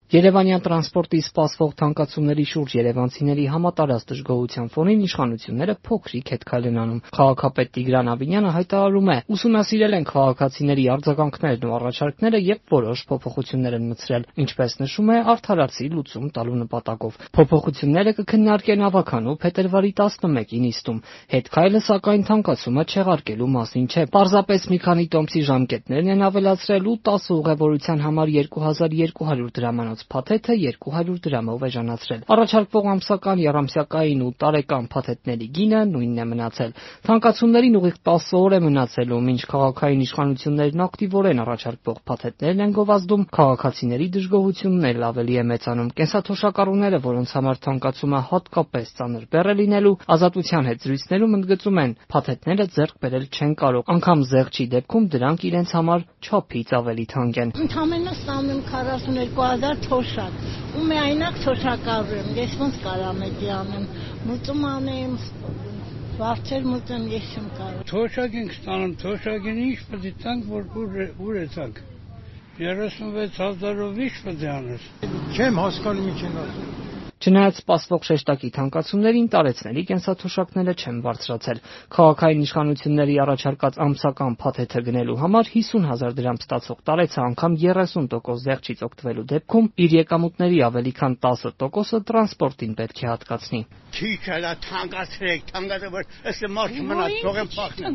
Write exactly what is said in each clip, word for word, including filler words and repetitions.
Երևանյան տրանսպորտի սպասվող թանկացումների շուրջ երևանցիների համատարած դժգոհության ֆոնին իշխանությունները փոքրիկ հետ քայլ են անում։ Քաղաքապետ Տիգրան Ավինյանը հայտարարում է. ուսումնասիրել են քաղաքացիների արձագանքներն ու առաջարկները եւ որոշ փոփոխություններ են մտցրել, ինչպես նշում է, արդարացի լուծում տալու նպատակով։ Փոփոխությունները կքննարկեն ավագանու փետրվարի տասնմեկի նիստում։ Հետ քայլը սակայն թանկացումը չեղարկելու մասին չէ։ Պարզապես մի քանի տոմսի ժամկետներն են ավելացրել ու տասը ուղևորության համար երկու հազար երկու հարյուր դրամանոց փաթեթը երկու հարյուր դրամով էժանացրել։ Առաջարկվող ամսական, եռամսյակային ու տարեկան փաթեթների գինը նույնն է մնացել։ Թանկացումներին ուղիղ տասը օր է մնացելու, մինչ քաղաքային իշխանություններն ակտիվորեն առաջարկվող փաթեթներն են գովազդում, քաղաքացիների դժգոհությունն էլ ավելի է մեծանում։ Կենսաթոշակառուները, որոնց համար թանկացումը հատկապես ծանր բեռ է լինելու, Ազատության հետ զրույցներում ընդգծում են, փաթեթները ձեռք բերել չեն կարող, անգամ զեղչի դեպքում դրանք իրենց համար չափից ավելի թանկ են։ Ընդամենը ստանում քառասունյոթ հազար թոշակ, ու միայնակ թոշակառու եմ, ես ոնց կարամ էդի անեմ, մուծում անեմ, վարձեր մուծեմ, ես չեմ կարող։ Թոշակ ենք ստանում, թոշակին ինչ պետք է տանք, որ ուր է տանք, երեսունվեց հազարով ինչ պետք է անես։ Չեմ հասկանում ինչ են ասում։ Չնայած սպասվող շեշտակի թանկացումներին, տարեցների կենսաթոշակները չեն բարձրացել։ Քաղաքային իշխանությունների առաջարկած ամսական փաթեթը գնելու համար հիսուն հազար դրամ ստացող տարեցը անգամ երեսուն տոկոս զեղչից օգտվելու դեպքում իր եկամուտների ավելի քան տասը տոկոսը տրանսպորտին պետք է հատկացնի։ Քիչ էլա թանկացրեք, թանկացը որ էսը մարդ մնա թողեն փախնեն։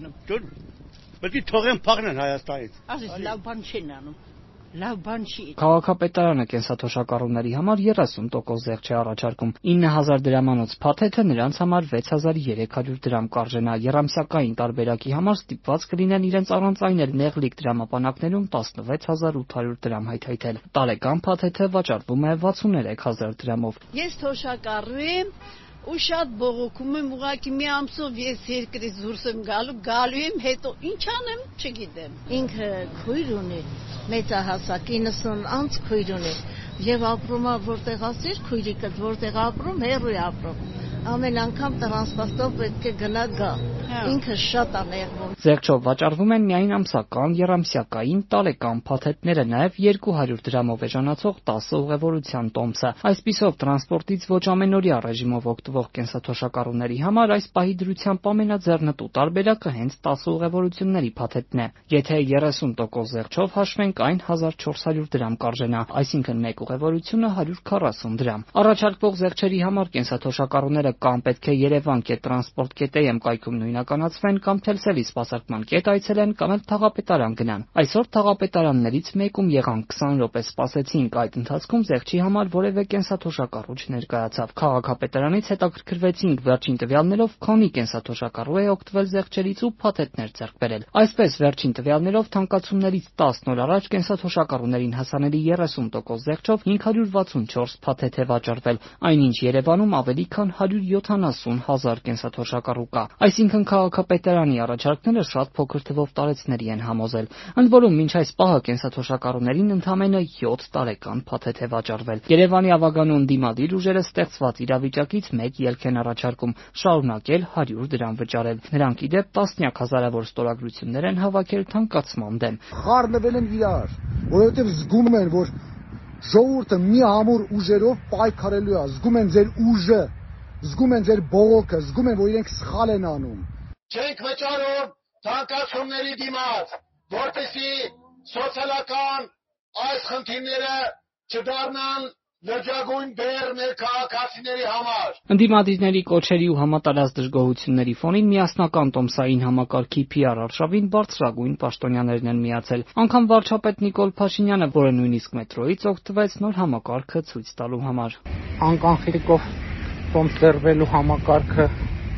Պետք է թողեն փախնեն Հայաստանից։ Ասես լավ բան չեն անում։ Լավ բան չի։ Քաղաքապետարանը կենսաթոշակառուների համար երեսուն տոկոս զեղչ է առաջարկում։ ինը հազար դրամանոց փաթեթը նրանց համար վեց հազար երեք հարյուր դրամ կարժենա։ Եռամսյակային տարբերակի համար ստիպված կլինեն իրենց առանց այն էլ նեղլիկ դրամապանակներում տասնվեց հազար ութ հարյուր դրամ հայթայթել։ Տարեկան փաթեթը վաճառվում է վաթսուներեք հազար դրամով։ Ես թոշակառու եմ ու շատ բողոքում եմ, ուղղակի մի ամսով ես երկրից դուրս եմ գալու, գալու եմ, հետո ինչ անեմ, չգիտեմ։ Ինքը քույր ունի, մեծահասակ իննսուն անց քույր ունի, եւ ապրում է որտեղ ասիր քույրիկը որտեղ ապրում, հեռու է ապրում։ Ամեն անգամ տրանսպորտով պետք է գնա գա։ Ինքը շատ է նեղվում։ Զեղչով վաճառվում են միայն ամսական, եռամսյակային, տարեկան փաթեթները, նաև երկու հարյուր դրամով էժանացող տասը ուղևորության տոմսը։ Այսպիսով տրանսպորտից ոչ ամենօրյա ռեժիմով օգտվող կենսաթոշակառուների համար այս պահի դրությամբ ամենաձեռնտու տարբերակը հենց տասը ուղևորությունների փաթեթն է։ Եթե երեսուն տոկոս զեղչով հաշվենք, այն հազար չորս հարյուր դրամ կարժենա, այսինքն մեկ ուղևորությունը հարյուր քառասուն դրամ։ Առաջարկվող զեղչերի համար կենսաթոշակառուները կամ պետք է Երևան կետ տրանսպորտ կետ էմ կայքում նույնականացվեն, կամ Թելսելի սպասարկման կետ այցելեն, կամ էլ Թաղապետարան գնան։ Այսօր Թաղապետարաններից մեկում եղանք, քսան րոպե սպասեցինք, այդ ընթացքում զեղչի համար որևէ կենսաթոշակառու չներկայացավ։ Քաղաքապետարանից հետաքրքրվեցինք վերջին տվյալներով, քանի կենսաթոշակառու է օգտվել զեղչերից ու փաթեթներ ձեռք բերել։ Այսպես, վերջին տվյալներով թանկացումներից տասն օր առաջ կենսաթոշակառուներին հասանելի երեսուն տոկոս զեղչով հինգ հարյուր վաթսունչորս փաթեթ է վաճառվել, այնինչ Երևանում ավելի քան հարյուր յոթանասուն հազար կենսաթոշակառու կա։ Այսինքն քաղաքապետարանի առաջարկները շատ փոքր թվով տարեցների են համոզել։ Ընդ որում, մինչ այս պահը կենսաթոշակառուներին ընդամենը յոթ տարեկան փաթեթ է վաճառվել։ Երևանի ավագանու ընդդիմադիր ուժերը ստեղծված իրավիճակից մեկ ելք են առաջարկում՝ շարունակել հարյուր դրամ վճարել։ Նրանք ի դեպ տասնյակ հազարավոր ստորագրություններ են հավաքել թանկացման դեմ։ Խառնվել են իրար, որովհետև զգում են, որ ժողովուրդը մի ամուր ուժերով պայքարելու է, զգում են ձեր ուժը, զգում են ձեր բողոքը, զգում են, որ իրենք սխալ են անում։ Չենք վճարում թանկացումների դիմաց, որպեսզի սոցիալական այս խնդիրները չդառնան լրջագույն բեռ մեր քաղաքացիների համար։ Ընդդիմադիրների կոչերի ու համատարած դժգոհությունների ֆոնին միասնական տոմսային համակարգի փի ար արշավին բարձրագույն պաշտոնյաներն են միացել։ Անգամ վարչապետ Նիկոլ Փաշինյանը, որը նույնիսկ մետրոյից օգտվեց նոր համակարգը ցույց տալու համար։ Անկանխիկով տոմս ձեռբերելու համակարգը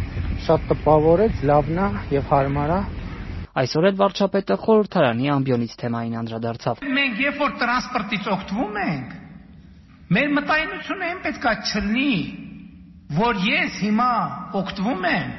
շատ տպավորեց, լավն է եւ հարմար է։ Այսօր էլ վարչապետը խորհրդարանի ամբիոնից թեմային անդրադարձավ։ Մենք երբ որ տրանսպորտից օգտվում ենք, մեր մտայնությունը այն պետքա չլինի, որ ես հիմա օգտվում եմ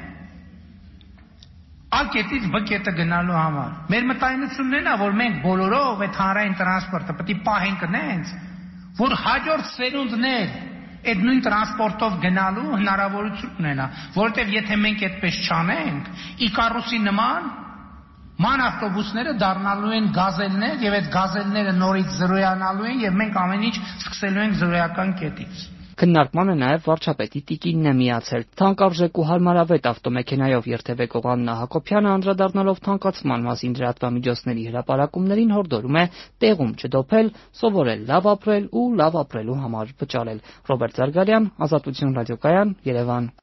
A կետից B կետը գնալու համար։ Մեր մտայնությունն է, որ մենք բոլորով այդ հանրային տրանսպորտը պետք է պահենք նենց, որ հաջորդ սերունդներ այդ նույն տրանսպորտով գնալու հնարավորություն ունենա, որովհետև եթե մենք այդպես չանենք, Իկարուսի նման ման ավտոբուսները դառնալու են գազելներ եւ այդ գազելները նորից զրոյանալու են եւ մենք ամեն ինչ սկսելու ենք զրոյական կետից։ Քննարկմանը նաև վարչապետի տիկինն է միացել։ Թանկարժեք ու հարմարավետ ավտոմեքենայով երթևեկող Աննա Հակոբյանը անդրադառնալով թանկացման մասին լրատվամիջոցների հրապարակումներին հորդորում է տեղում չդոփել, սովորել լավ ապրել ու լավ ապրելու համար վճարել։ Ռոբերտ Զարգարյան, Ազատություն ռադիոկայան, Երևան։